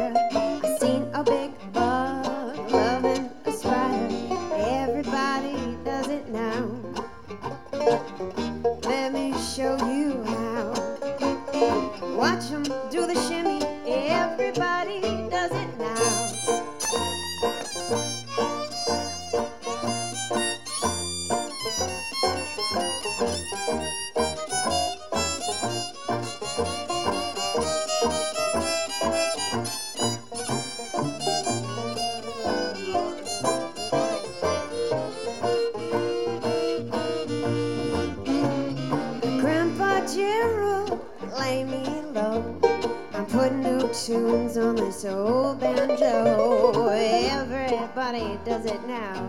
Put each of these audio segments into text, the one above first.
fire. I seen a big bug loving a spider. Everybody does it now. Let me show you how. Watch them do the shimmy. Everybody does it now. Lay me low. I'm putting new tunes on this old banjo. Everybody does it now.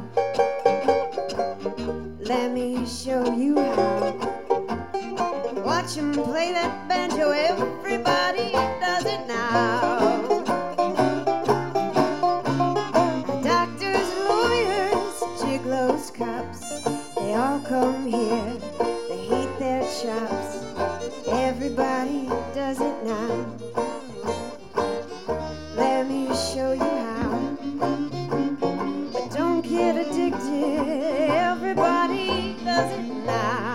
Let me show you how. Watch him play that banjo. Everybody does it now. Doctors, lawyers, gigolos, cops, they all come here. They heat their chops. Everybody does it now. Let me show you how. But don't get addicted. Everybody does it now.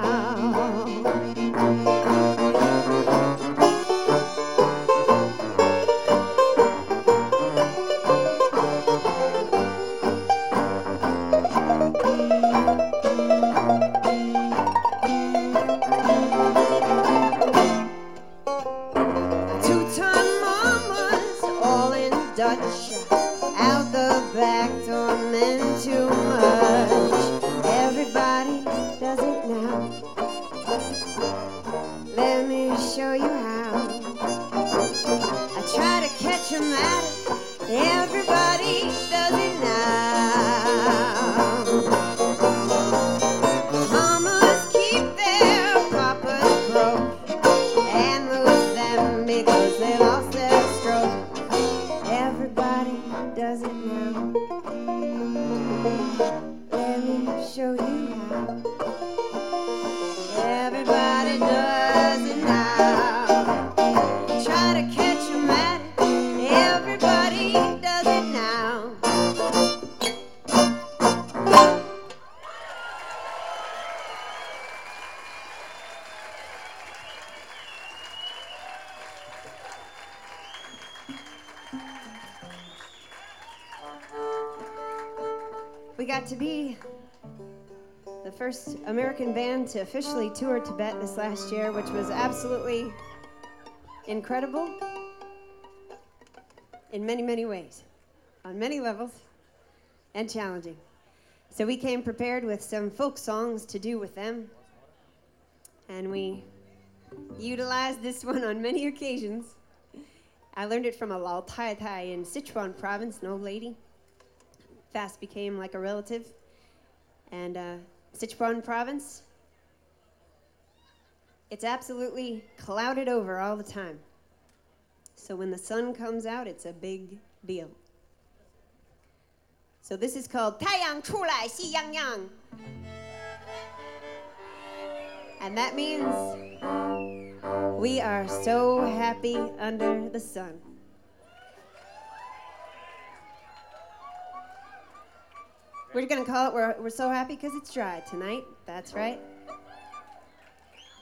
Out the back door, men too much. Everybody does it now. Let me show you how. I try to catch 'em at it. Everybody does it now. Mamas keep their papas broke and lose them because they lost their stroke. Everybody does it now. Let me show you how. Everybody does it now. Try to catch 'em at it. Everybody does it now. We got to be the first American band to officially tour Tibet this last year, which was absolutely incredible in many, many ways, on many levels, and challenging. So we came prepared with some folk songs to do with them, and we utilized this one on many occasions. I learned it from a Lao Tai Tai in Sichuan province, an old lady. Fast became like a relative. And Sichuan province, it's absolutely clouded over all the time. So when the sun comes out, it's a big deal. So this is called 太阳出来喜洋洋. And that means we are so happy under the sun. We're going to call it We're So Happy Because It's Dry tonight. That's right.